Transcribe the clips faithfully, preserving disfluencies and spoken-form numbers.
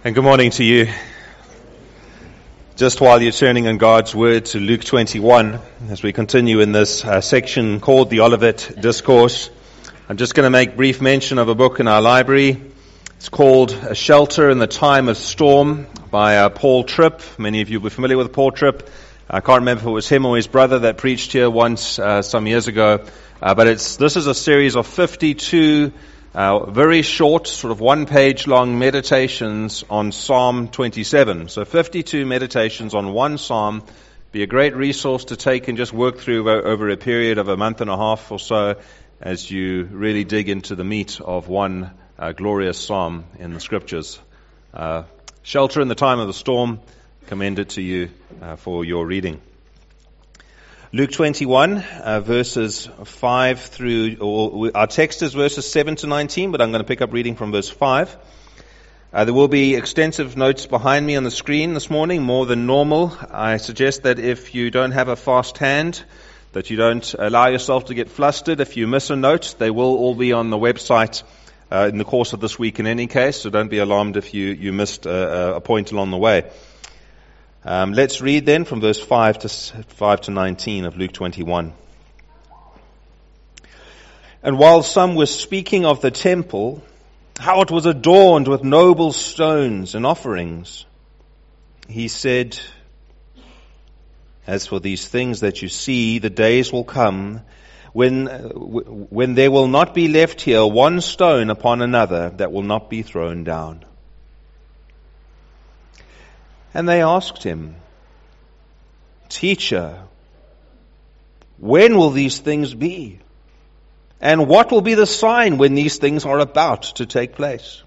And good morning to you. Just while you're turning in God's Word to Luke twenty-one, as we continue in this uh, section called the Olivet Discourse, I'm just going to make brief mention of a book in our library. It's called A Shelter in the Time of Storm by uh, Paul Tripp. Many of you will be familiar with Paul Tripp. I can't remember if it was him or his brother that preached here once uh, some years ago. Uh, but it's this is a series of fifty-two Uh, very short, sort of one-page long meditations on Psalm twenty-seven. So fifty-two meditations on one psalm. Be a great resource to take and just work through over a period of a month and a half or so as you really dig into the meat of one uh, glorious psalm in the Scriptures. Uh, Shelter in the Time of the Storm, commend it to you uh, for your reading. Luke twenty-one, uh, verses five through, or our text is verses seven to nineteen, but I'm going to pick up reading from verse five. Uh, there will be extensive notes behind me on the screen this morning, more than normal. I suggest that if you don't have a fast hand, that you don't allow yourself to get flustered. If you miss a note, they will all be on the website uh, in the course of this week in any case, so don't be alarmed if you, you missed a, a point along the way. Um, let's read then from verse five to five to nineteen of Luke twenty-one. And while some were speaking of the temple, how it was adorned with noble stones and offerings, he said, "As for these things that you see, the days will come when when there will not be left here one stone upon another that will not be thrown down." And they asked him, "Teacher, when will these things be? And what will be the sign when these things are about to take place?"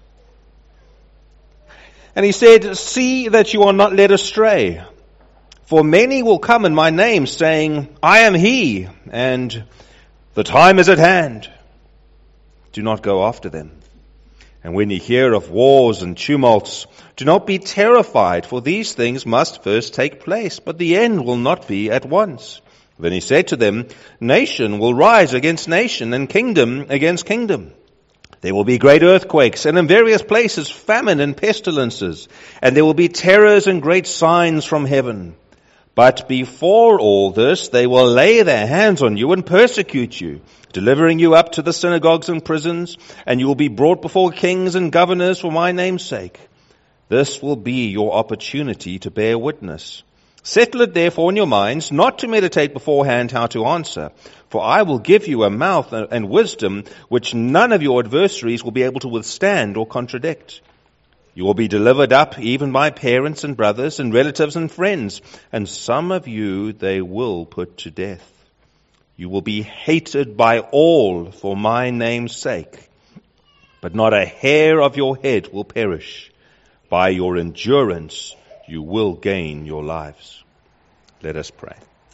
And he said, "See that you are not led astray. For many will come in my name, saying, 'I am he,' and 'the time is at hand.' Do not go after them. And when you hear of wars and tumults, do not be terrified, for these things must first take place, but the end will not be at once." Then he said to them, "Nation will rise against nation, and kingdom against kingdom. There will be great earthquakes, and in various places famine and pestilences, and there will be terrors and great signs from heaven. But before all this, they will lay their hands on you and persecute you, delivering you up to the synagogues and prisons, and you will be brought before kings and governors for my name's sake. This will be your opportunity to bear witness. Settle it therefore in your minds, not to meditate beforehand how to answer, for I will give you a mouth and wisdom which none of your adversaries will be able to withstand or contradict. You will be delivered up even by parents and brothers and relatives and friends, and some of you they will put to death. You will be hated by all for my name's sake, but not a hair of your head will perish. By your endurance you will gain your lives." Let us pray.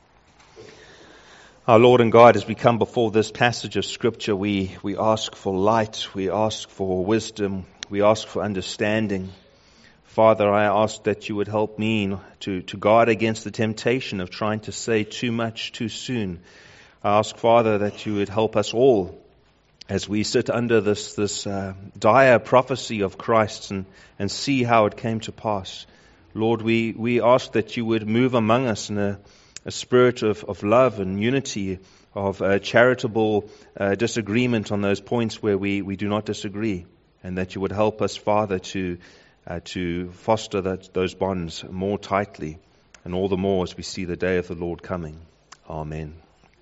Our Lord and God, as we come before this passage of Scripture, we, we ask for light, we ask for wisdom, we ask for understanding. Father, I ask that you would help me to, to guard against the temptation of trying to say too much too soon. I ask, Father, that you would help us all as we sit under this, this uh, dire prophecy of Christ and, and see how it came to pass. Lord, we, we ask that you would move among us in a, a spirit of, of love and unity, of uh, charitable uh, disagreement on those points where we, we do not disagree, and that you would help us, Father, to uh, to foster that, those bonds more tightly, and all the more as we see the day of the Lord coming. Amen.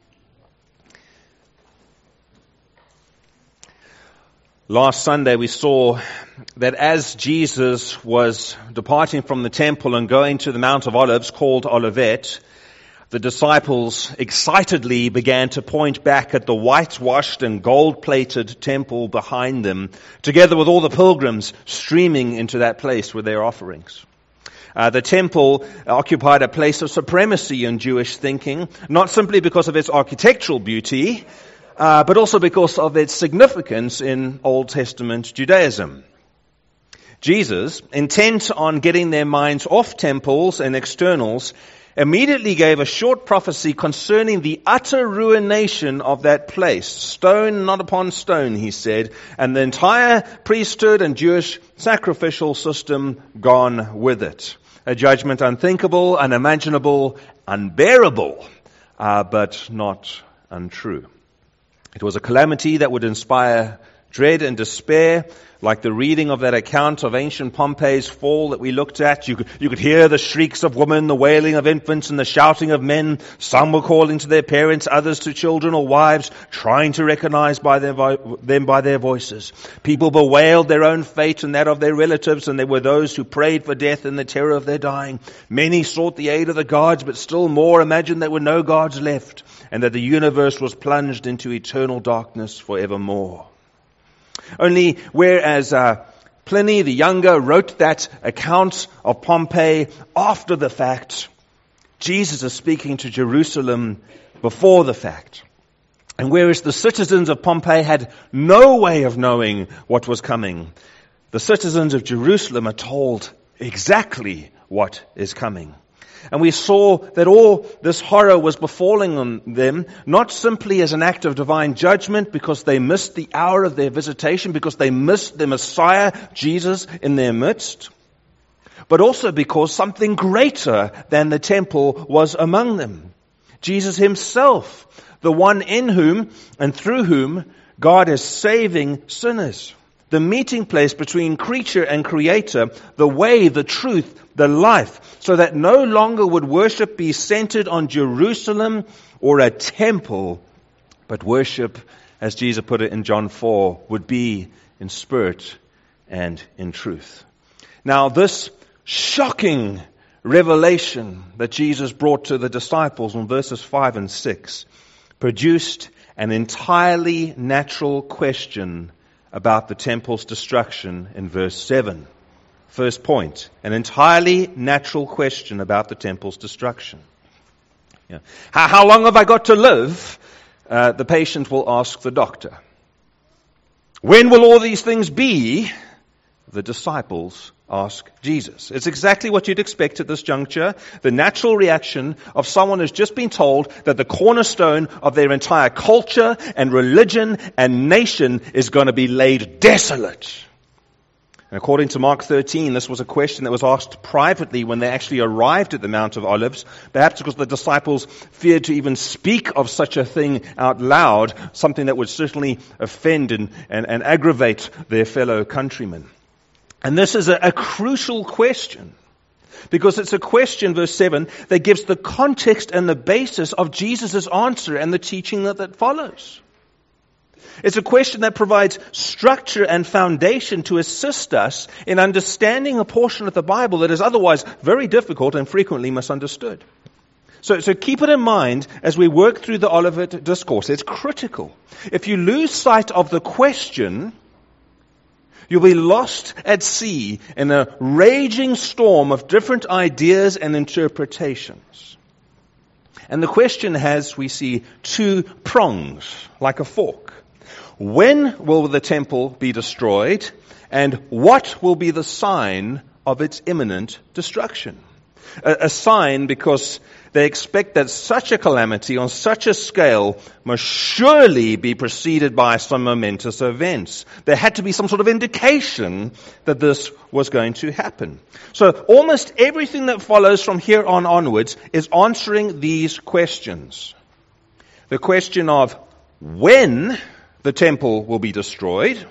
Last Sunday we saw that as Jesus was departing from the temple and going to the Mount of Olives called Olivet, the disciples excitedly began to point back at the whitewashed and gold-plated temple behind them, together with all the pilgrims streaming into that place with their offerings. Uh, the temple occupied a place of supremacy in Jewish thinking, not simply because of its architectural beauty, uh, but also because of its significance in Old Testament Judaism. Jesus, intent on getting their minds off temples and externals, immediately gave a short prophecy concerning the utter ruination of that place. Stone not upon stone, he said, and the entire priesthood and Jewish sacrificial system gone with it. A judgment unthinkable, unimaginable, unbearable, uh, but not untrue. It was a calamity that would inspire dread and despair, like the reading of that account of ancient Pompeii's fall that we looked at. You could, you could hear the shrieks of women, the wailing of infants, and the shouting of men. Some were calling to their parents, others to children or wives, trying to recognize by their vo- them by their voices. People bewailed their own fate and that of their relatives, and there were those who prayed for death in the terror of their dying. Many sought the aid of the gods, but still more imagined there were no gods left, and that the universe was plunged into eternal darkness forevermore. Only whereas uh, Pliny the Younger wrote that account of Pompeii after the fact, Jesus is speaking to Jerusalem before the fact. And whereas the citizens of Pompeii had no way of knowing what was coming, the citizens of Jerusalem are told exactly what is coming. And we saw that all this horror was befalling on them, not simply as an act of divine judgment because they missed the hour of their visitation, because they missed the Messiah, Jesus, in their midst, but also because something greater than the temple was among them. Jesus himself, the one in whom and through whom God is saving sinners. The meeting place between creature and creator, the way, the truth, the life, so that no longer would worship be centered on Jerusalem or a temple, but worship, as Jesus put it in John four, would be in spirit and in truth. Now, this shocking revelation that Jesus brought to the disciples in verses five and six produced an entirely natural question about the temple's destruction in verse seven. First point, an entirely natural question about the temple's destruction. Yeah. How, how long have I got to live? Uh, the patient will ask the doctor. When will all these things be? The disciples ask Jesus. It's exactly what you'd expect at this juncture. The natural reaction of someone who's just been told that the cornerstone of their entire culture and religion and nation is going to be laid desolate. And according to Mark thirteen, this was a question that was asked privately when they actually arrived at the Mount of Olives, perhaps because the disciples feared to even speak of such a thing out loud, something that would certainly offend and, and, and aggravate their fellow countrymen. And this is a, a crucial question, because it's a question, verse seven, that gives the context and the basis of Jesus' answer and the teaching that, that follows. It's a question that provides structure and foundation to assist us in understanding a portion of the Bible that is otherwise very difficult and frequently misunderstood. So, so keep it in mind as we work through the Olivet Discourse. It's critical. If you lose sight of the question, you'll be lost at sea in a raging storm of different ideas and interpretations. And the question has, we see, two prongs, like a fork. When will the temple be destroyed? And what will be the sign of its imminent destruction? A, a sign because they expect that such a calamity on such a scale must surely be preceded by some momentous events. There had to be some sort of indication that this was going to happen. So almost everything that follows from here on onwards is answering these questions. The question of when the temple will be destroyed,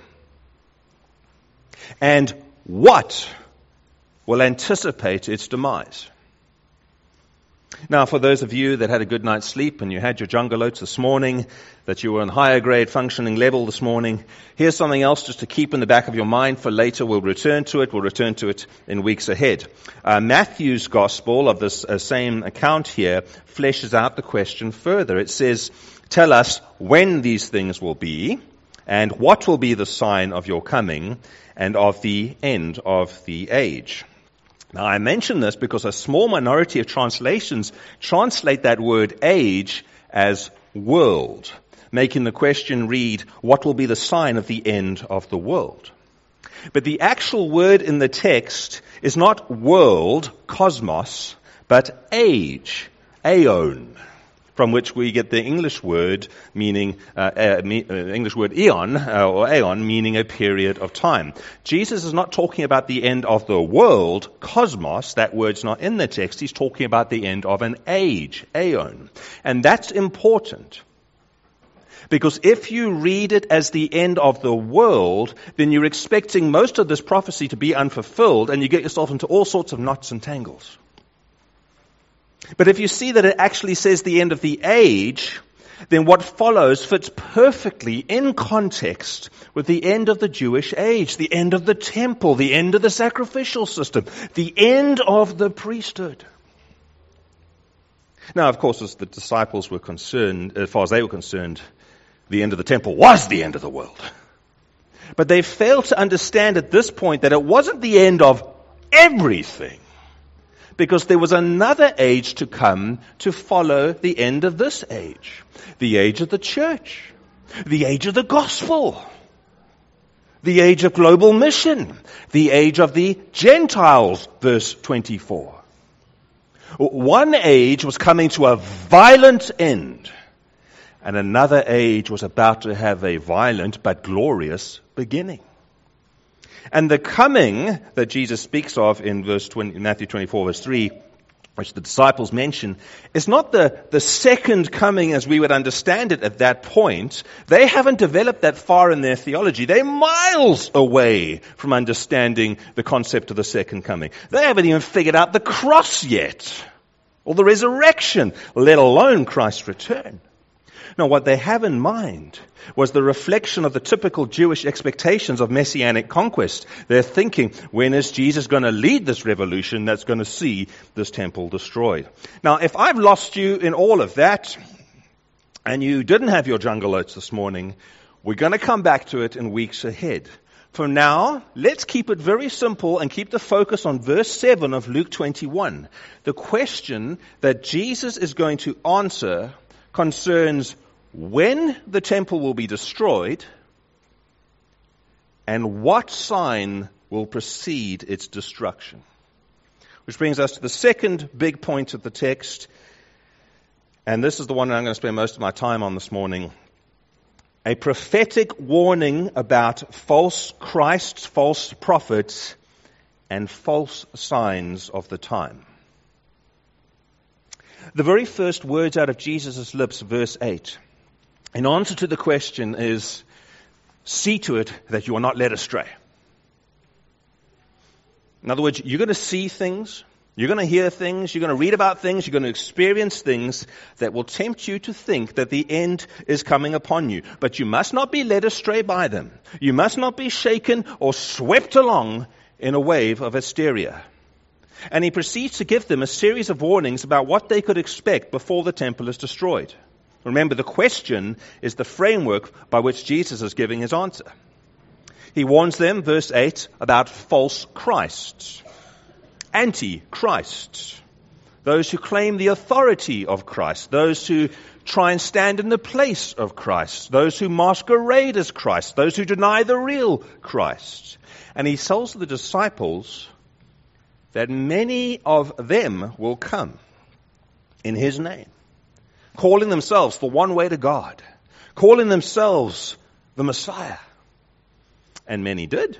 and what will anticipate its demise. Now, for those of you that had a good night's sleep and you had your jungle oats this morning, that you were on higher grade functioning level this morning, here's something else just to keep in the back of your mind for later. We'll return to it. We'll return to it in weeks ahead. Uh, Matthew's gospel of this uh, same account here fleshes out the question further. It says, tell us when these things will be, and what will be the sign of your coming, and of the end of the age. Now, I mention this because a small minority of translations translate that word age as world, making the question read, what will be the sign of the end of the world? But the actual word in the text is not world, cosmos, but age, aeon, from which we get the English word meaning, uh, uh, me, uh, English word eon, uh, or aeon, meaning a period of time. Jesus is not talking about the end of the world, cosmos, that word's not in the text. He's talking about the end of an age, aeon. And that's important. Because if you read it as the end of the world, then you're expecting most of this prophecy to be unfulfilled, and you get yourself into all sorts of knots and tangles. But if you see that it actually says the end of the age, then what follows fits perfectly in context with the end of the Jewish age, the end of the temple, the end of the sacrificial system, the end of the priesthood. Now, of course, as the disciples were concerned, as far as they were concerned, the end of the temple was the end of the world. But they failed to understand at this point that it wasn't the end of everything, because there was another age to come to follow the end of this age. The age of the church. The age of the gospel. The age of global mission. The age of the Gentiles, verse twenty-four. One age was coming to a violent end, and another age was about to have a violent but glorious beginning. And the coming that Jesus speaks of in verse twenty, Matthew twenty-four, verse three, which the disciples mention, is not the, the second coming as we would understand it at that point. They haven't developed that far in their theology. They're miles away from understanding the concept of the second coming. They haven't even figured out the cross yet, or the resurrection, let alone Christ's return. Now, what they have in mind was the reflection of the typical Jewish expectations of messianic conquest. They're thinking, when is Jesus going to lead this revolution that's going to see this temple destroyed? Now, if I've lost you in all of that, and you didn't have your jungle oats this morning, we're going to come back to it in weeks ahead. For now, let's keep it very simple and keep the focus on verse seven of Luke twenty-one. The question that Jesus is going to answer concerns when the temple will be destroyed and what sign will precede its destruction. Which brings us to the second big point of the text, and this is the one that I'm going to spend most of my time on this morning. A prophetic warning about false Christs, false prophets, and false signs of the time. The very first words out of Jesus' lips, verse eight, in answer to the question is, see to it that you are not led astray. In other words, you're going to see things, you're going to hear things, you're going to read about things, you're going to experience things that will tempt you to think that the end is coming upon you. But you must not be led astray by them. You must not be shaken or swept along in a wave of hysteria. And he proceeds to give them a series of warnings about what they could expect before the temple is destroyed. Remember, the question is the framework by which Jesus is giving his answer. He warns them, verse eight, about false Christs, anti-Christs, those who claim the authority of Christ, those who try and stand in the place of Christ, those who masquerade as Christ, those who deny the real Christ. And he tells the disciples that many of them will come in his name, calling themselves the one way to God, calling themselves the Messiah. And many did.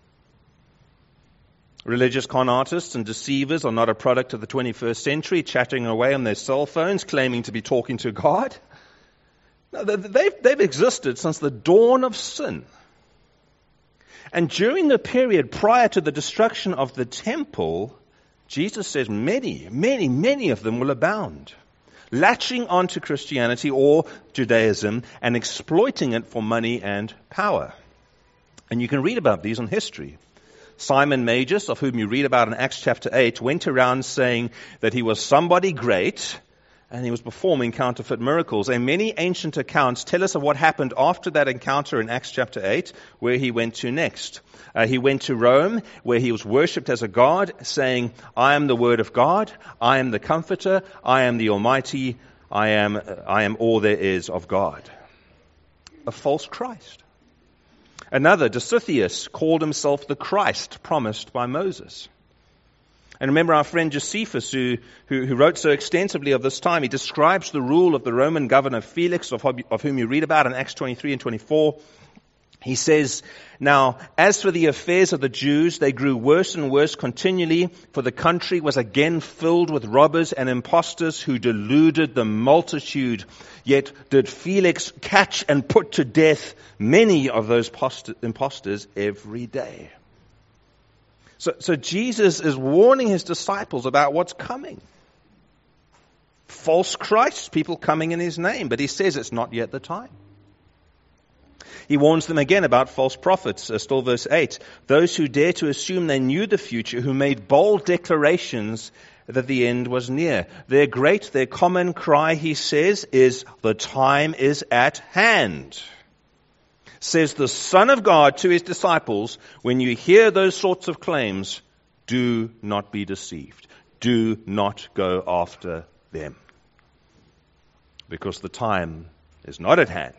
Religious con artists and deceivers are not a product of the twenty-first century, chatting away on their cell phones, claiming to be talking to God. No, they've, they've existed since the dawn of sin. And during the period prior to the destruction of the temple, Jesus says many, many, many of them will abound, latching onto Christianity or Judaism and exploiting it for money and power. And you can read about these in history. Simon Magus, of whom you read about in Acts chapter eight, went around saying that he was somebody great and he was performing counterfeit miracles. And many ancient accounts tell us of what happened after that encounter in Acts chapter eight, where he went to next. Uh, he went to Rome, where he was worshipped as a god, saying, I am the Word of God, I am the Comforter, I am the Almighty, I am, uh, I am all there is of God. A false Christ. Another, Dositheus, called himself the Christ promised by Moses. And remember our friend Josephus, who, who, who wrote so extensively of this time. He describes the rule of the Roman governor Felix, of, of whom you read about in Acts twenty-three and twenty-four. He says, "Now, as for the affairs of the Jews, they grew worse and worse continually, for the country was again filled with robbers and impostors who deluded the multitude. Yet did Felix catch and put to death many of those post- impostors every day." So, so Jesus is warning his disciples about what's coming. False Christs, people coming in his name, but he says it's not yet the time. He warns them again about false prophets, uh, still verse eight. "Those who dare to assume they knew the future, who made bold declarations that the end was near. Their great, their common cry," he says, is, "the time is at hand." Says the Son of God to his disciples, when you hear those sorts of claims, do not be deceived. Do not go after them. Because the time is not at hand.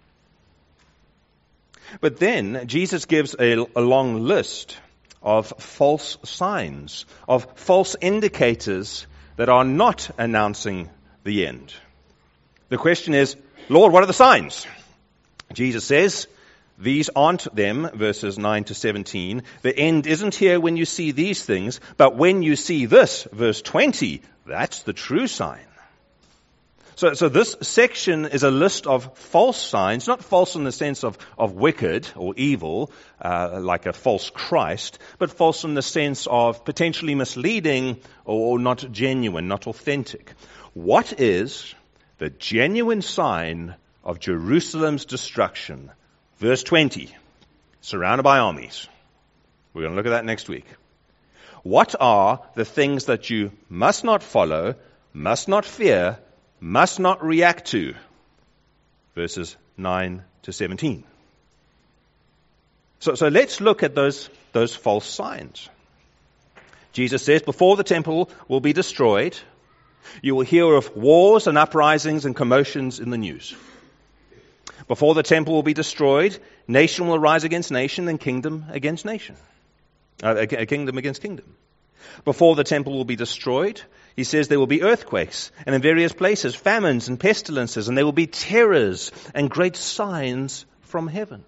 But then Jesus gives a, a long list of false signs, of false indicators that are not announcing the end. The question is, Lord, what are the signs? Jesus says, these aren't them, verses nine to seventeen. The end isn't here when you see these things, but when you see this, verse twenty, that's the true sign. So, so this section is a list of false signs, not false in the sense of, of wicked or evil, uh, like a false Christ, but false in the sense of potentially misleading or, or not genuine, not authentic. What is the genuine sign of Jerusalem's destruction? Verse twenty, surrounded by armies. We're going to look at that next week. What are the things that you must not follow, must not fear, must not react to? Verses nine to seventeen. So, so let's look at those, those false signs. Jesus says, before the temple will be destroyed, you will hear of wars and uprisings and commotions in the news. Before the temple will be destroyed, nation will rise against nation and kingdom against nation. Uh, a kingdom against kingdom. Before the temple will be destroyed, he says there will be earthquakes, and in various places famines and pestilences, and there will be terrors and great signs from heaven.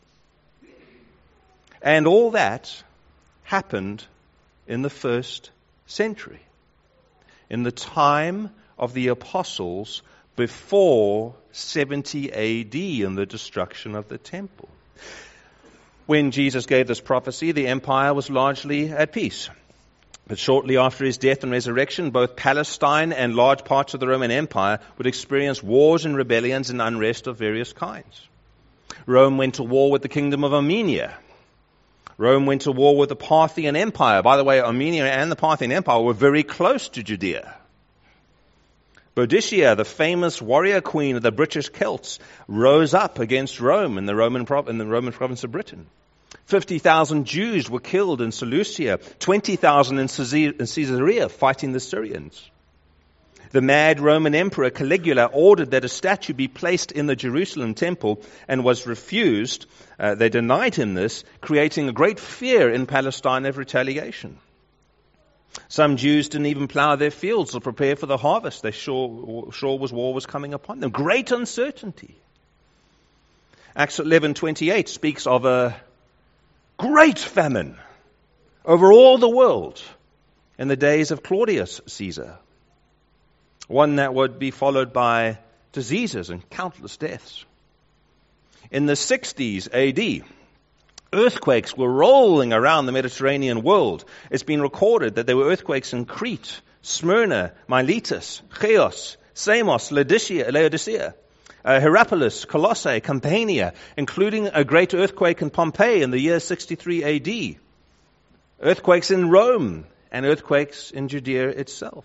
And all that happened in the first century, in the time of the apostles, before seventy A D and the destruction of the temple. When Jesus gave this prophecy, the empire was largely at peace. But shortly after his death and resurrection, both Palestine and large parts of the Roman Empire would experience wars and rebellions and unrest of various kinds. Rome went to war with the kingdom of Armenia. Rome went to war with the Parthian Empire. By the way, Armenia and the Parthian Empire were very close to Judea. Boadicea, the famous warrior queen of the British Celts, rose up against Rome in the Roman, in the Roman province of Britain. fifty thousand Jews were killed in Seleucia, twenty thousand in Caesarea fighting the Syrians. The mad Roman Emperor Caligula ordered that a statue be placed in the Jerusalem temple and was refused. Uh, they denied him this, creating a great fear in Palestine of retaliation. Some Jews didn't even plow their fields or prepare for the harvest. They sure, sure was war was coming upon them. Great uncertainty. Acts eleven twenty-eight speaks of a great famine over all the world in the days of Claudius Caesar. One that would be followed by diseases and countless deaths. In the sixties A D, earthquakes were rolling around the Mediterranean world. It's been recorded that there were earthquakes in Crete, Smyrna, Miletus, Chios, Samos, Laodicea, Laodicea uh, Hierapolis, Colossae, Campania, including a great earthquake in Pompeii in the year sixty-three A D. Earthquakes in Rome and earthquakes in Judea itself.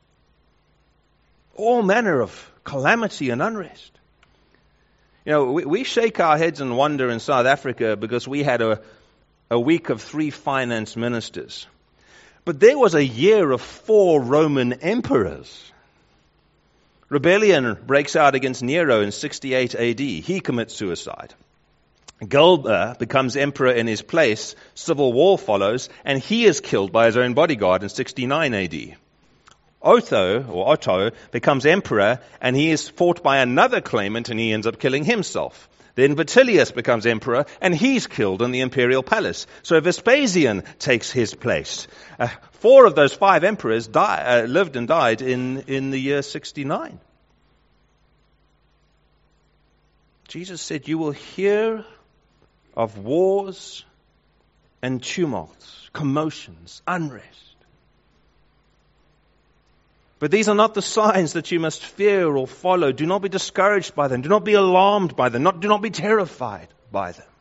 All manner of calamity and unrest. You know, we, we shake our heads and wonder in South Africa because we had a, a week of three finance ministers. But there was a year of four Roman emperors. Rebellion breaks out against Nero in sixty-eight A D. He commits suicide. Galba becomes emperor in his place, civil war follows, and he is killed by his own bodyguard in sixty-nine A D. Otho, or Otto, becomes emperor, and he is fought by another claimant, and he ends up killing himself. Then Vitellius becomes emperor, and he's killed in the imperial palace. So Vespasian takes his place. Uh, four of those five emperors die, uh, lived and died in, in the year sixty-nine. Jesus said, you will hear of wars and tumults, commotions, unrest. But these are not the signs that you must fear or follow. Do not be discouraged by them. Do not be alarmed by them. Not, do not be terrified by them.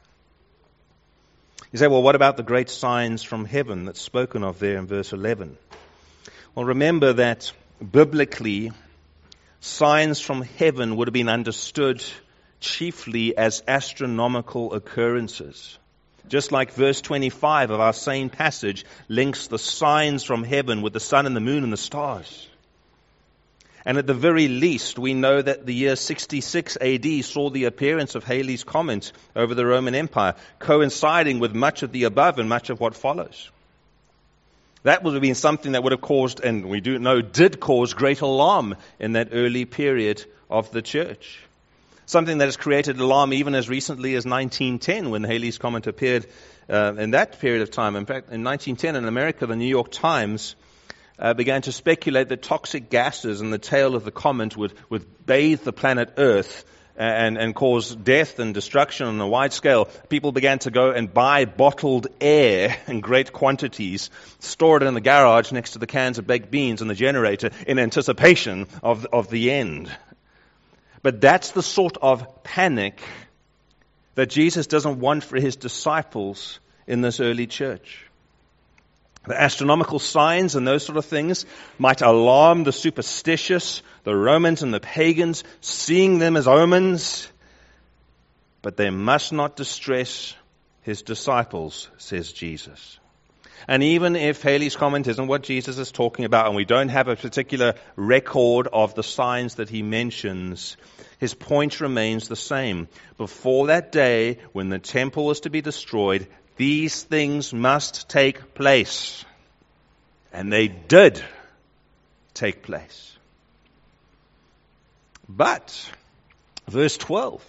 You say, well, what about the great signs from heaven that's spoken of there in verse eleven? Well, remember that biblically, signs from heaven would have been understood chiefly as astronomical occurrences. Just like verse twenty-five of our same passage links the signs from heaven with the sun and the moon and the stars. And at the very least, we know that the year sixty-six A D saw the appearance of Halley's Comet over the Roman Empire, coinciding with much of the above and much of what follows. That would have been something that would have caused, and we do know did cause, great alarm in that early period of the church. Something that has created alarm even as recently as nineteen ten, when Halley's Comet appeared uh, in that period of time. In fact, in nineteen ten in America, the New York Times uh, began to speculate that toxic gases in the tail of the comet would, would bathe the planet Earth and, and cause death and destruction on a wide scale. People began to go and buy bottled air in great quantities, store it in the garage next to the cans of baked beans and the generator in anticipation of, of the end. But that's the sort of panic that Jesus doesn't want for his disciples in this early church. The astronomical signs and those sort of things might alarm the superstitious, the Romans and the pagans, seeing them as omens, but they must not distress his disciples, says Jesus. And even if Halley's Comet isn't what Jesus is talking about, and we don't have a particular record of the signs that he mentions, his point remains the same. Before that day, when the temple was to be destroyed, these things must take place. And they did take place. But, verse twelve,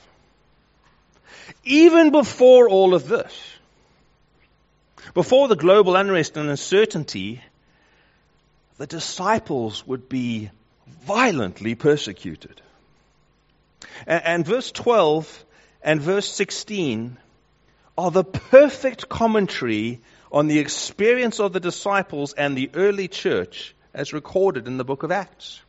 even before all of this, before the global unrest and uncertainty, the disciples would be violently persecuted. And, and verse twelve and verse sixteen are the perfect commentary on the experience of the disciples and the early church as recorded in the book of Acts.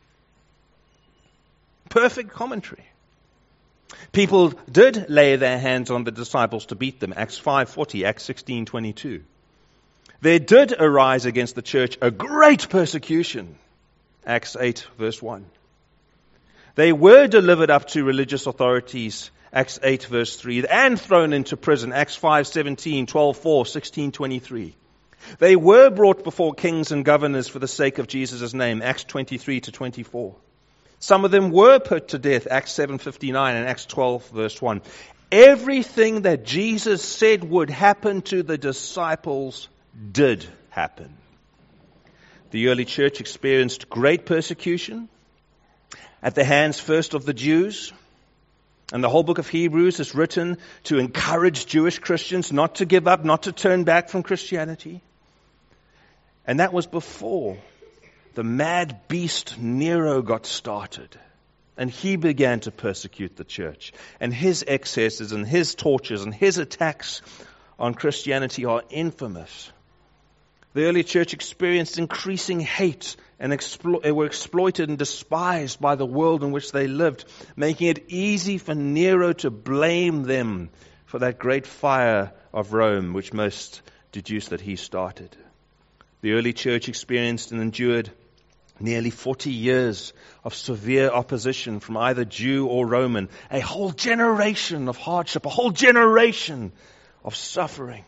Perfect commentary. People did lay their hands on the disciples to beat them. Acts five forty, Acts sixteen twenty-two. There did arise against the church a great persecution. Acts eight verse one. They were delivered up to religious authorities. Acts eight verse three. And thrown into prison. Acts five seventeen, twelve four, sixteen twenty-three. They were brought before kings and governors for the sake of Jesus' name. Acts twenty-three to twenty-four. Some of them were put to death, Acts seven fifty-nine and Acts twelve verse one. Everything that Jesus said would happen to the disciples did happen. The early church experienced great persecution at the hands first of the Jews. And the whole book of Hebrews is written to encourage Jewish Christians not to give up, not to turn back from Christianity. And that was before the mad beast Nero got started, and he began to persecute the church. And his excesses and his tortures and his attacks on Christianity are infamous. The early church experienced increasing hate and explo- were exploited and despised by the world in which they lived, making it easy for Nero to blame them for that great fire of Rome, which most deduce that he started. The early church experienced and endured nearly forty years of severe opposition from either Jew or Roman, a whole generation of hardship, a whole generation of suffering.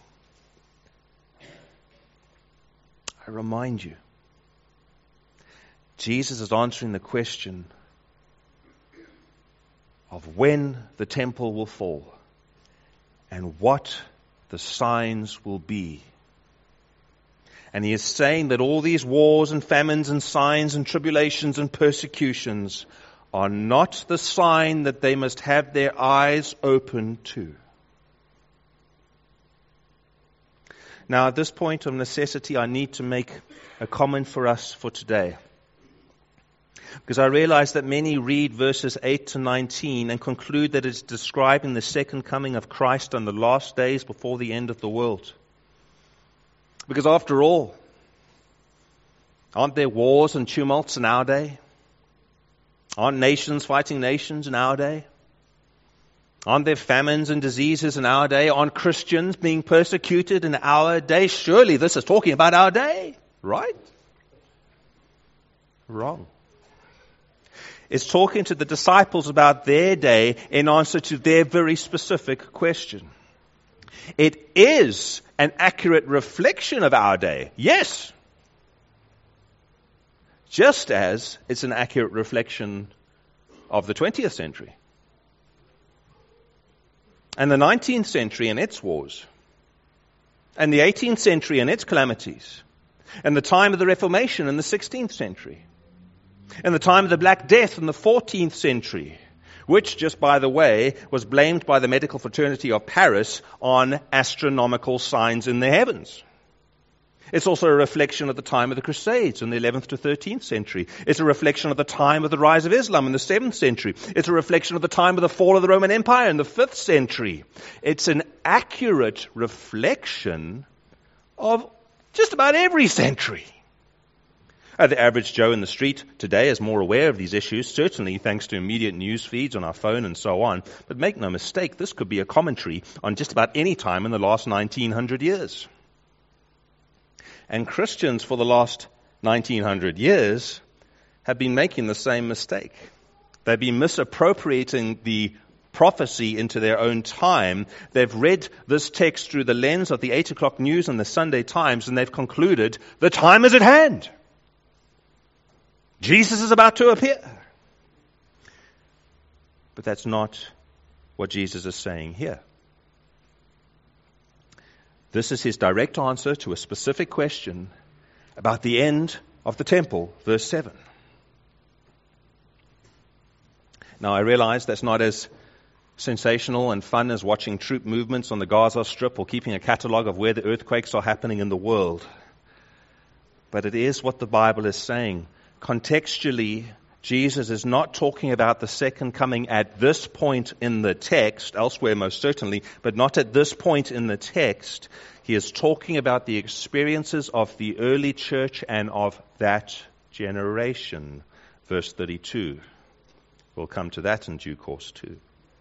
I remind you, Jesus is answering the question of when the temple will fall and what the signs will be. And he is saying that all these wars and famines and signs and tribulations and persecutions are not the sign that they must have their eyes open to. Now, at this point of necessity, I need to make a comment for us for today. Because I realize that many read verses eight to nineteen and conclude that it's describing the second coming of Christ on the last days before the end of the world. Because after all, aren't there wars and tumults in our day? Aren't nations fighting nations in our day? Aren't there famines and diseases in our day? Aren't Christians being persecuted in our day? Surely this is talking about our day, right? Wrong. It's talking to the disciples about their day in answer to their very specific question. It is an accurate reflection of our day, yes. Just as it's an accurate reflection of the twentieth century. And the nineteenth century and its wars. And the eighteenth century and its calamities. And the time of the Reformation in the sixteenth century. And the time of the Black Death in the fourteenth century. Which, just by the way, was blamed by the medical fraternity of Paris on astronomical signs in the heavens. It's also a reflection of the time of the Crusades in the eleventh to thirteenth century. It's a reflection of the time of the rise of Islam in the seventh century. It's a reflection of the time of the fall of the Roman Empire in the fifth century. It's an accurate reflection of just about every century. Uh, the average Joe in the street today is more aware of these issues, certainly thanks to immediate news feeds on our phone and so on. But make no mistake, this could be a commentary on just about any time in the last nineteen hundred years. And Christians for the last nineteen hundred years have been making the same mistake. They've been misappropriating the prophecy into their own time. They've read this text through the lens of the eight o'clock news and the Sunday Times, and they've concluded, the time is at hand. Jesus is about to appear. But that's not what Jesus is saying here. This is his direct answer to a specific question about the end of the temple, verse seven. Now I realize that's not as sensational and fun as watching troop movements on the Gaza Strip or keeping a catalogue of where the earthquakes are happening in the world. But it is what the Bible is saying. Contextually, Jesus is not talking about the second coming at this point in the text, elsewhere most certainly, but not at this point in the text. He is talking about the experiences of the early church and of that generation. Verse thirty-two. We'll come to that in due course too.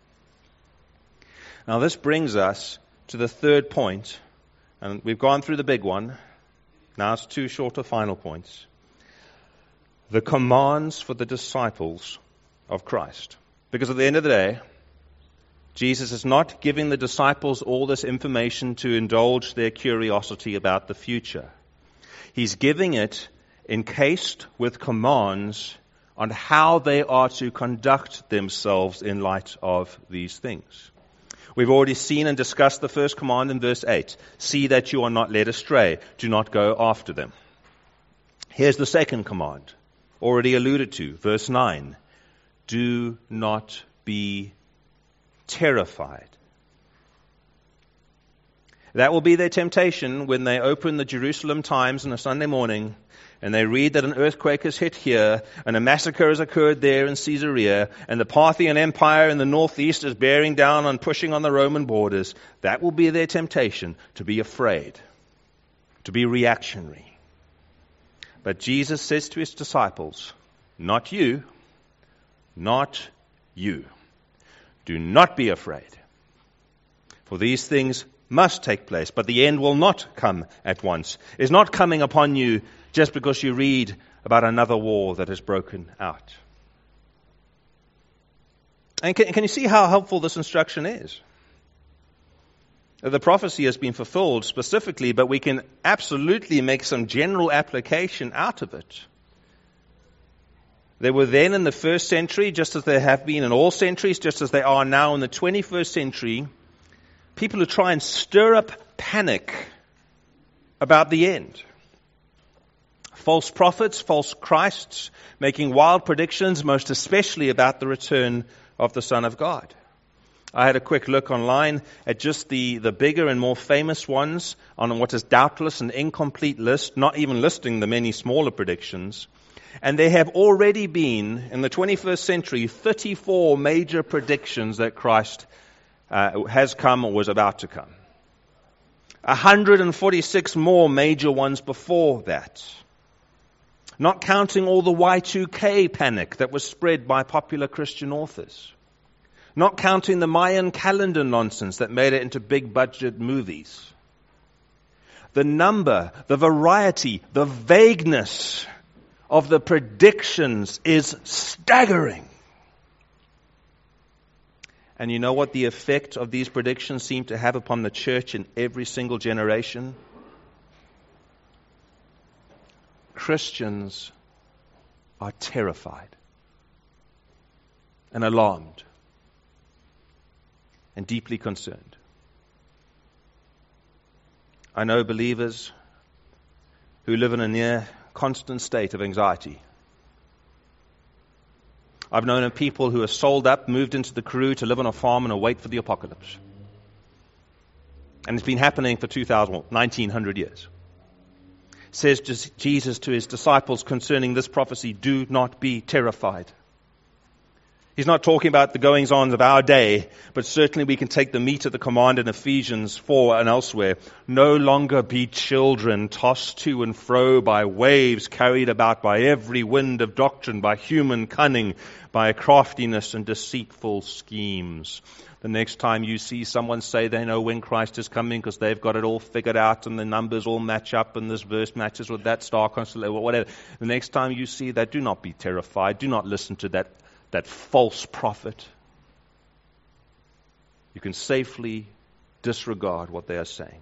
Now this brings us to the third point, and we've gone through the big one. Now it's two shorter final points. The commands for the disciples of Christ. Because at the end of the day, Jesus is not giving the disciples all this information to indulge their curiosity about the future. He's giving it encased with commands on how they are to conduct themselves in light of these things. We've already seen and discussed the first command in verse eight. See that you are not led astray. Do not go after them. Here's the second command, already alluded to, verse nine. Do not be terrified. That will be their temptation when they open the Jerusalem Times on a Sunday morning and they read that an earthquake has hit here and a massacre has occurred there in Caesarea and the Parthian Empire in the northeast is bearing down and pushing on the Roman borders. That will be their temptation, to be afraid, to be reactionary. But Jesus says to his disciples, not you, not you. Do not be afraid. For these things must take place, but the end will not come at once. It's not coming upon you just because you read about another war that has broken out. And can, can you see how helpful this instruction is? The prophecy has been fulfilled specifically, but we can absolutely make some general application out of it. They were then in the first century, just as they have been in all centuries, just as they are now in the twenty-first century, people who try and stir up panic about the end. False prophets, false Christs, making wild predictions, most especially about the return of the Son of God. I had a quick look online at just the, the bigger and more famous ones on what is doubtless an incomplete list, not even listing the many smaller predictions. And there have already been, in the twenty-first century, thirty-four major predictions that Christ uh, has come or was about to come. one hundred forty-six more major ones before that. Not counting all the Y two K panic that was spread by popular Christian authors. Not counting the Mayan calendar nonsense that made it into big budget movies. The number, the variety, the vagueness of the predictions is staggering. And you know what the effect of these predictions seem to have upon the church in every single generation? Christians are terrified and alarmed and deeply concerned. I know believers who live in a near constant state of anxiety. I've known of people who are sold up, moved into the Karoo to live on a farm and await for the apocalypse. And it's been happening for two thousand, well, nineteen hundred years. Says Jesus to his disciples concerning this prophecy, do not be terrified. He's not talking about the goings-on of our day, but certainly we can take the meat of the command in Ephesians four and elsewhere. No longer be children tossed to and fro by waves, carried about by every wind of doctrine, by human cunning, by craftiness and deceitful schemes. The next time you see someone say they know when Christ is coming because they've got it all figured out and the numbers all match up and this verse matches with that star constellation or whatever. The next time you see that, do not be terrified. Do not listen to that that false prophet. You can safely disregard what they are saying.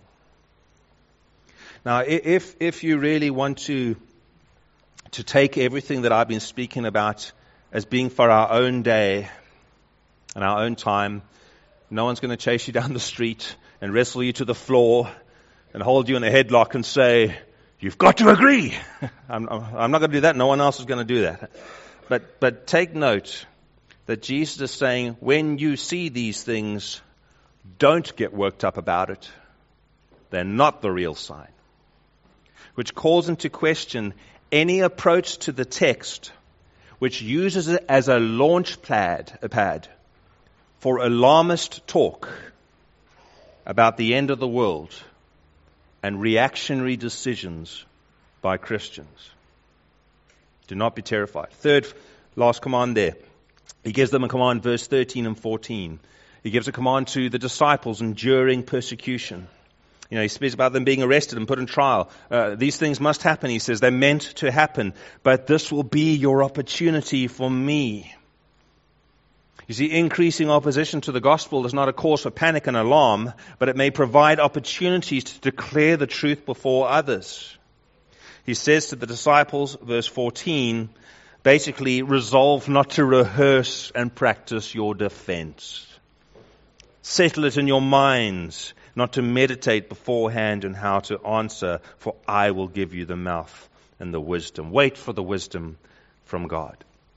Now, if if you really want to to take everything that I've been speaking about as being for our own day and our own time, no one's going to chase you down the street and wrestle you to the floor and hold you in a headlock and say, you've got to agree. I'm, I'm not going to do that. No one else is going to do that. But but take note that Jesus is saying, when you see these things, don't get worked up about it. They're not the real sign. Which calls into question any approach to the text which uses it as a launch pad, a pad for alarmist talk about the end of the world and reactionary decisions by Christians. Do not be terrified. Third, last command there. He gives them a command, verse thirteen and fourteen. He gives a command to the disciples enduring persecution. You know, he speaks about them being arrested and put in trial. Uh, these things must happen, he says. They're meant to happen. But this will be your opportunity for me. You see, increasing opposition to the gospel is not a cause for panic and alarm, but it may provide opportunities to declare the truth before others. He says to the disciples, verse fourteen, basically, resolve not to rehearse and practice your defense. Settle it in your minds, not to meditate beforehand on how to answer, for I will give you the mouth and the wisdom. Wait for the wisdom from God.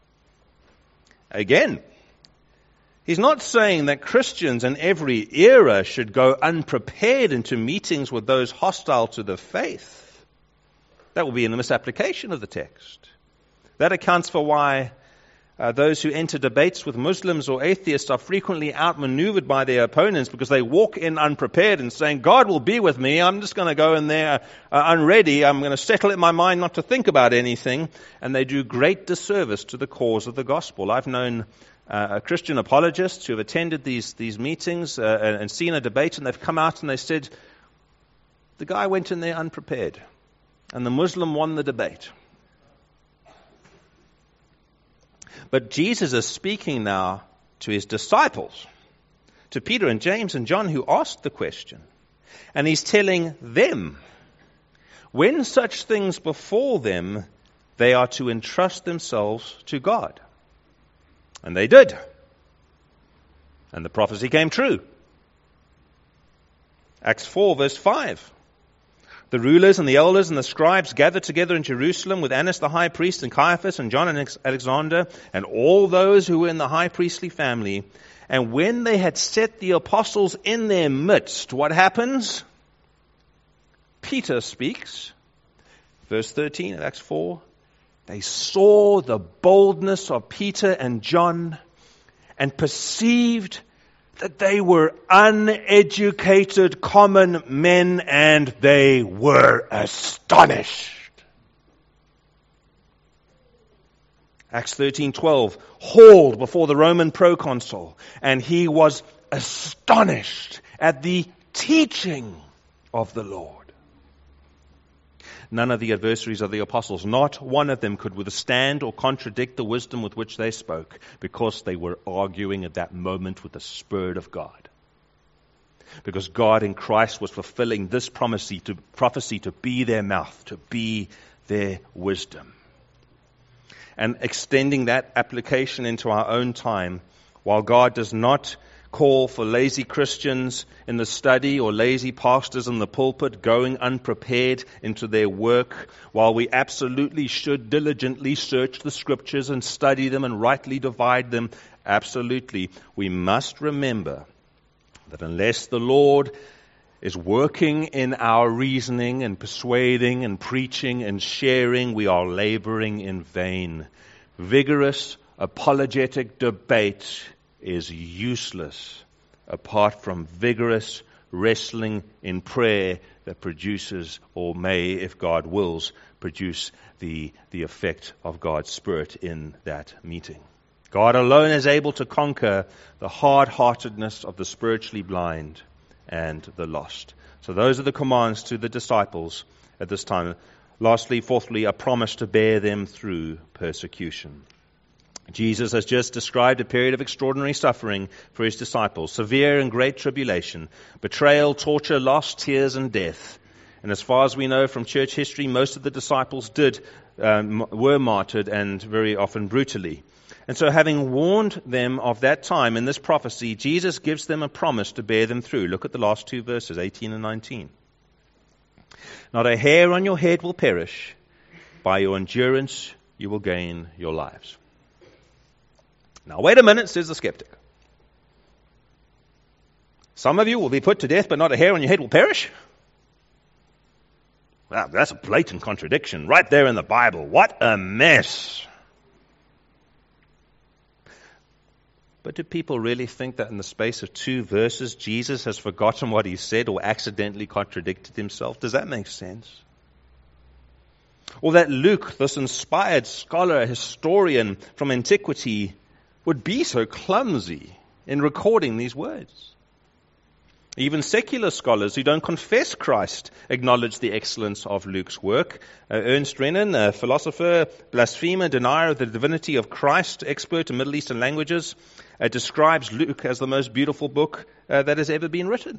Again, he's not saying that Christians in every era should go unprepared into meetings with those hostile to the faith. That will be in the misapplication of the text. That accounts for why uh, those who enter debates with Muslims or atheists are frequently outmaneuvered by their opponents because they walk in unprepared and saying, God will be with me. I'm just going to go in there uh, unready. I'm going to settle in my mind not to think about anything. And they do great disservice to the cause of the gospel. I've known uh, Christian apologists who have attended these, these meetings uh, and, and seen a debate, and they've come out and they said, the guy went in there unprepared. And the Muslim won the debate. But Jesus is speaking now to his disciples, to Peter and James and John, who asked the question. And he's telling them, when such things befall them, they are to entrust themselves to God. And they did. And the prophecy came true. Acts four, verse five. The rulers and the elders and the scribes gathered together in Jerusalem with Annas the high priest and Caiaphas and John and Alexander and all those who were in the high priestly family. And when they had set the apostles in their midst, what happens? Peter speaks. Verse thirteen of Acts four. They saw the boldness of Peter and John and perceived that they were uneducated common men, and they were astonished. Acts thirteen twelve, hauled before the Roman proconsul, and he was astonished at the teaching of the Lord. None of the adversaries of the apostles, not one of them could withstand or contradict the wisdom with which they spoke, because they were arguing at that moment with the Spirit of God. Because God in Christ was fulfilling this prophecy to, prophecy to be their mouth, to be their wisdom. And extending that application into our own time, while God does not call for lazy Christians in the study or lazy pastors in the pulpit going unprepared into their work, while we absolutely should diligently search the scriptures and study them and rightly divide them, absolutely, we must remember that unless the Lord is working in our reasoning and persuading and preaching and sharing, we are laboring in vain. Vigorous apologetic debate is useless apart from vigorous wrestling in prayer that produces, or may, if God wills, produce the, the effect of God's Spirit in that meeting. God alone is able to conquer the hard-heartedness of the spiritually blind and the lost. So those are the commands to the disciples at this time. Lastly, fourthly, a promise to bear them through persecution. Jesus has just described a period of extraordinary suffering for his disciples, severe and great tribulation, betrayal, torture, loss, tears, and death. And as far as we know from church history, most of the disciples did um, were martyred, and very often brutally. And so, having warned them of that time in this prophecy, Jesus gives them a promise to bear them through. Look at the last two verses, eighteen and nineteen. Not a hair on your head will perish. By your endurance you will gain your lives. Now, wait a minute, says the skeptic. Some of you will be put to death, but not a hair on your head will perish? Wow, that's a blatant contradiction right there in the Bible. What a mess. But do people really think that in the space of two verses, Jesus has forgotten what he said or accidentally contradicted himself? Does that make sense? Or that Luke, this inspired scholar, historian from antiquity, would be so clumsy in recording these words? Even secular scholars who don't confess Christ acknowledge the excellence of Luke's work. Uh, Ernst Renan, a philosopher, blasphemer, denier of the divinity of Christ, expert in Middle Eastern languages, uh, describes Luke as the most beautiful book uh, that has ever been written.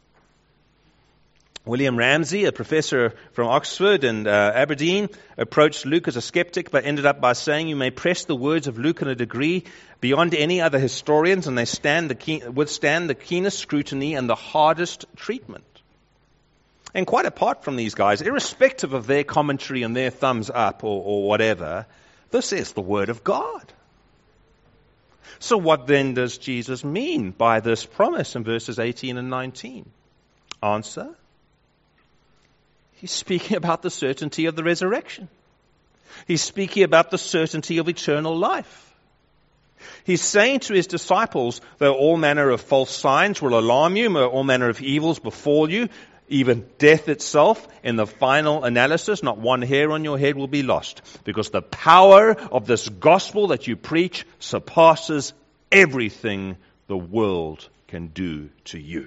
William Ramsey, a professor from Oxford and uh, Aberdeen, approached Luke as a skeptic, but ended up by saying, you may press the words of Luke in a degree beyond any other historians, and they stand the keen, withstand the keenest scrutiny and the hardest treatment. And quite apart from these guys, irrespective of their commentary and their thumbs up or, or whatever, this is the Word of God. So what then does Jesus mean by this promise in verses eighteen and nineteen? Answer: he's speaking about the certainty of the resurrection. He's speaking about the certainty of eternal life. He's saying to his disciples, though all manner of false signs will alarm you, all manner of evils befall you, even death itself, in the final analysis, not one hair on your head will be lost, because the power of this gospel that you preach surpasses everything the world can do to you.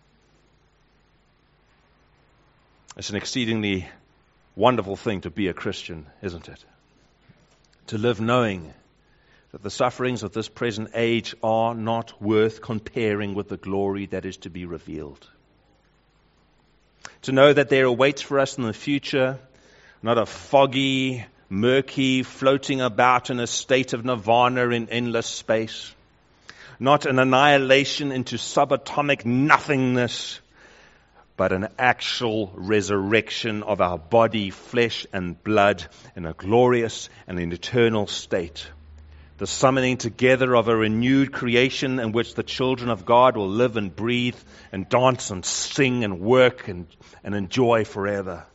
It's an exceedingly wonderful thing to be a Christian, isn't it? To live knowing that the sufferings of this present age are not worth comparing with the glory that is to be revealed. To know that there awaits for us in the future not a foggy, murky, floating about in a state of nirvana in endless space, not an annihilation into subatomic nothingness, but an actual resurrection of our body, flesh and blood in a glorious and an eternal state. The summoning together of a renewed creation in which the children of God will live and breathe and dance and sing and work and, and enjoy forever.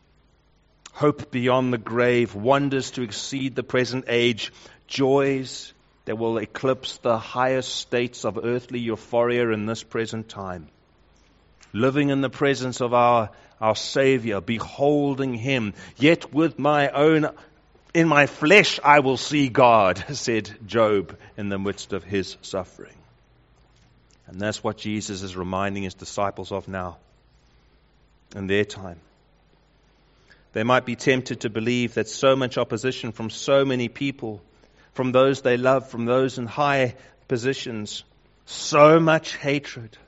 Hope beyond the grave, wonders to exceed the present age, joys that will eclipse the highest states of earthly euphoria in this present time. Living in the presence of our, our Savior, beholding Him, yet with my own, in my flesh I will see God, said Job in the midst of his suffering. And that's what Jesus is reminding His disciples of now, in their time. They might be tempted to believe that so much opposition from so many people, from those they love, from those in high positions, so much hatred,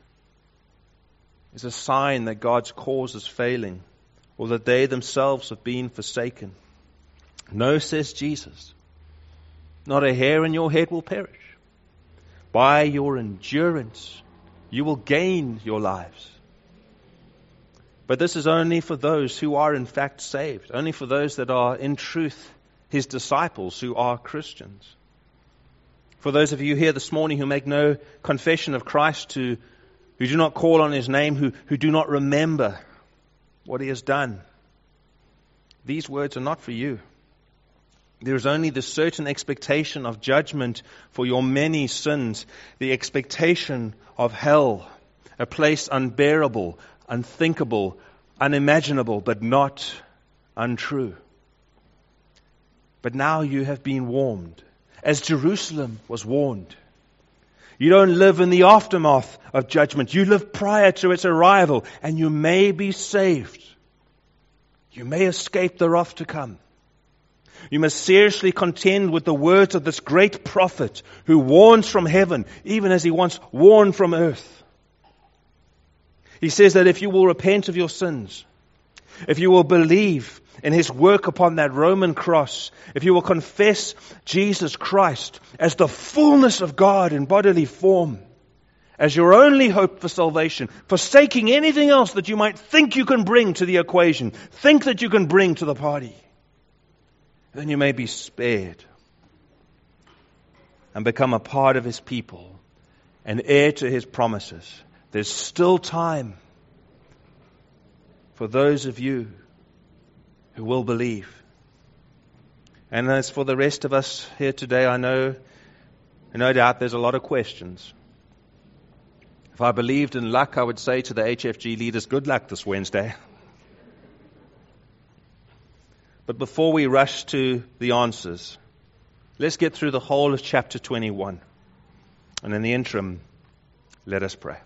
is a sign that God's cause is failing, or that they themselves have been forsaken. No, says Jesus, not a hair in your head will perish. By your endurance, you will gain your lives. But this is only for those who are in fact saved, only for those that are in truth His disciples, who are Christians. For those of you here this morning who make no confession of Christ, who, who do not call on His name, who, who do not remember what He has done, these words are not for you. There is only the certain expectation of judgment for your many sins, the expectation of hell, a place unbearable, unthinkable, unimaginable, but not untrue. But now you have been warned, as Jerusalem was warned. You don't live in the aftermath of judgment. You live prior to its arrival, and you may be saved. You may escape the wrath to come. You must seriously contend with the words of this great prophet who warns from heaven, even as he once warned from earth. He says that if you will repent of your sins, if you will believe in His work upon that Roman cross, if you will confess Jesus Christ as the fullness of God in bodily form, as your only hope for salvation, forsaking anything else that you might think you can bring to the equation, think that you can bring to the party, then you may be spared and become a part of His people, an heir to His promises. There's still time for those of you who will believe. And as for the rest of us here today, I know, no doubt there's a lot of questions. If I believed in luck, I would say to the H F G leaders, good luck this Wednesday. But before we rush to the answers, let's get through the whole of chapter twenty-one. And in the interim, let us pray.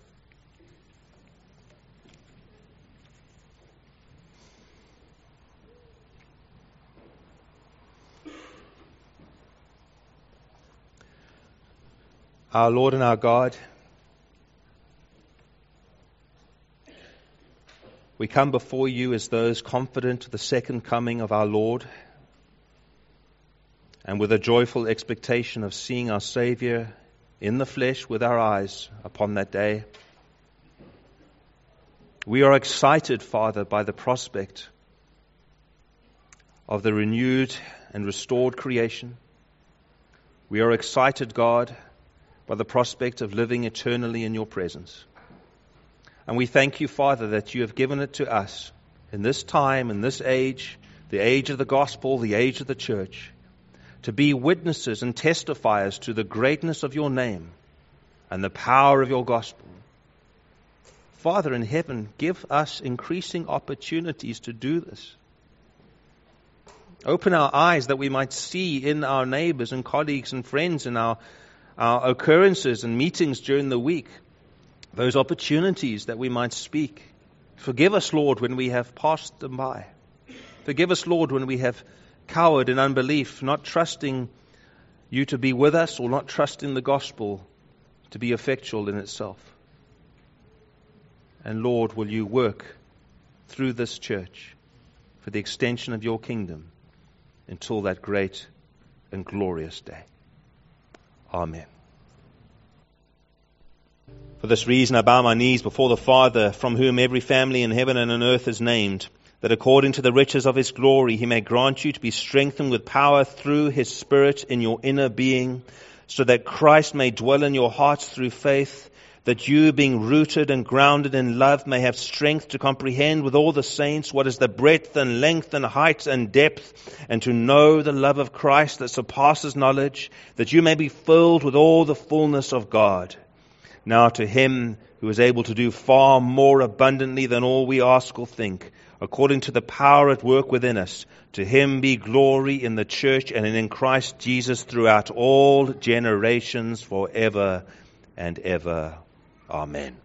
Our Lord and our God, we come before You as those confident of the second coming of our Lord, and with a joyful expectation of seeing our Savior in the flesh with our eyes upon that day. We are excited, Father, by the prospect of the renewed and restored creation. We are excited, God, by the prospect of living eternally in Your presence. And we thank You, Father, that You have given it to us in this time, in this age, the age of the gospel, the age of the church, to be witnesses and testifiers to the greatness of Your name and the power of Your gospel. Father in heaven, give us increasing opportunities to do this. Open our eyes that we might see in our neighbors and colleagues and friends in our, our occurrences and meetings during the week those opportunities that we might speak. Forgive us, Lord, when we have passed them by. Forgive us, Lord, when we have cowered in unbelief, not trusting You to be with us or not trusting the gospel to be effectual in itself. And Lord, will You work through this church for the extension of Your kingdom until that great and glorious day. Amen. For this reason I bow my knees before the Father, from whom every family in heaven and on earth is named, that according to the riches of his glory he may grant you to be strengthened with power through his Spirit in your inner being, so that Christ may dwell in your hearts through faith, that you, being rooted and grounded in love, may have strength to comprehend with all the saints what is the breadth and length and height and depth, and to know the love of Christ that surpasses knowledge, that you may be filled with all the fullness of God. Now to him who is able to do far more abundantly than all we ask or think, according to the power at work within us, to him be glory in the church and in Christ Jesus throughout all generations, forever and ever. Amen.